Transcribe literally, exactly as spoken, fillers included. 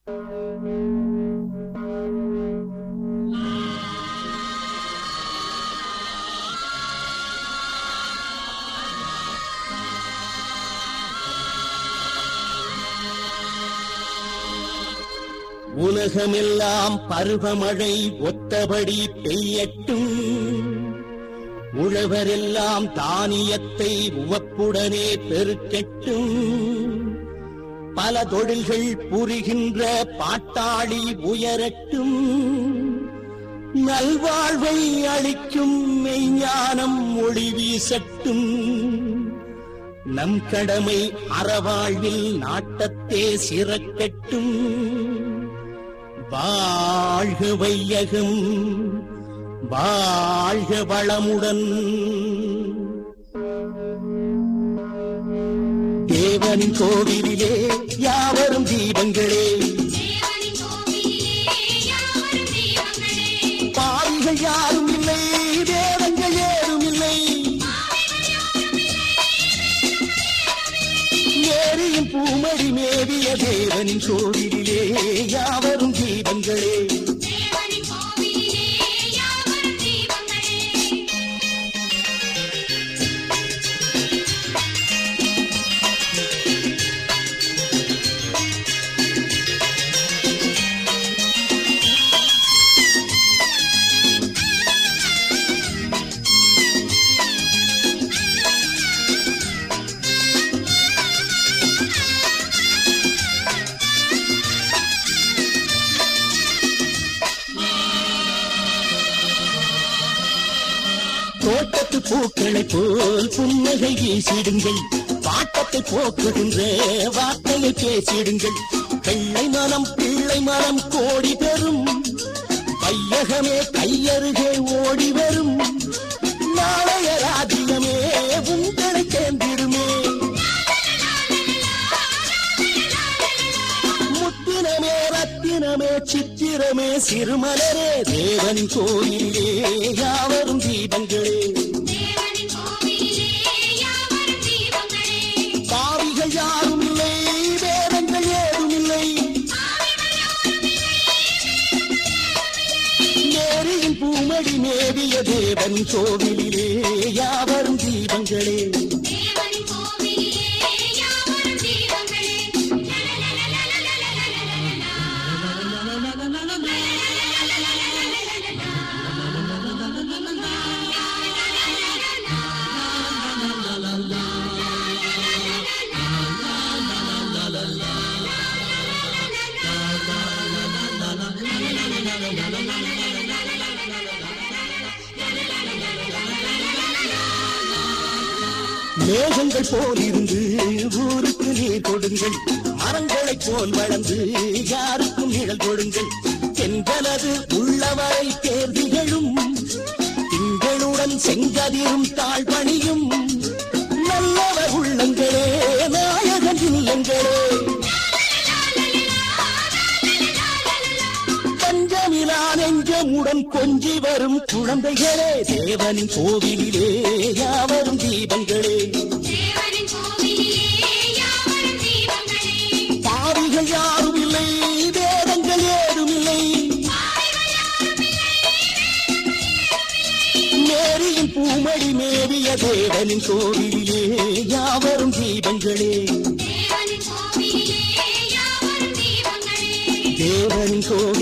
உலகமெல்லாம் பருவமழை ஒத்தபடி பெய்யட்டும், உழவரெல்லாம் தானியத்தை உவப்புடனே பெருக்கட்டும், பல தொழில்கள் புரிகின்ற பாட்டாளி உயரட்டும், நல்வாழ்வை அளிக்கும் மெய்ஞானம் ஒளி வீசட்டும், நம் கடமை அறவாழ்வில் நாட்டத்தே சிறக்கட்டும், வாழ்க வையகம் வாழ்க வளமுடன். தேவனின் கோவிலிலே யாவரும் தீபங்களே, பாவிகள் யாரும் இல்லை, வேதங்கள் ஏதும் இல்லை, ஏரியும் பூமடி மேவிய தேவனின் கோவிலிலே யாவரும் தீபங்களே. தோட்டத்து பூக்களை போல் புன்னகை வீசிடுங்கள், பாட்டத்தை போக்குகின்ற வார்த்தையை பேசிடுங்கள், பிள்ளை மனம் பிள்ளை மனம் கோடி பெறும், வையகமே கையருகே ஓடி வரும், நாளைய ராஜ்யமே உங்களை சேர்ந்திடுமே, முத்தினமே ரத்தினமே சித்திரமே சிறுமலரே, தேவன் கோயிலே யாவரும் தீபங்களே, பாவிகள் யாரும் இல்லை, வேதங்கள் ஏதும் இல்லை, மேரியின் பூமடி மேவிய தேவன் கோவிலிலே யாவரும் தீபங்களே. மேகங்கள் போல் இருந்து ஊருக்கு நீர் கொடுங்கள், மரங்களை போல் வளர்ந்து யாருக்கும் நிழல் கொடுங்கள், தென்றலது உள்ளவரை தேர்திகளும், திங்களுடன் செங்கதிரும் தாழ்பணியும், நல்லவர் உள்ளங்களே நாயகன் இல்லங்களே, பஞ்சமிலா நெஞ்சமுடன் கொஞ்சி வரும் குழந்தைகளே, தேவனின் கோவிலிலே யாவரும் தீபங்களே, பாவிகள் யாரும் இல்லை, வேதங்கள் ஏதும் இல்லை, மேரியின் பூமடி மேவிய தேவனின் கோவிலிலே யாவரும் தீபங்களே, தேவனின் கோவில்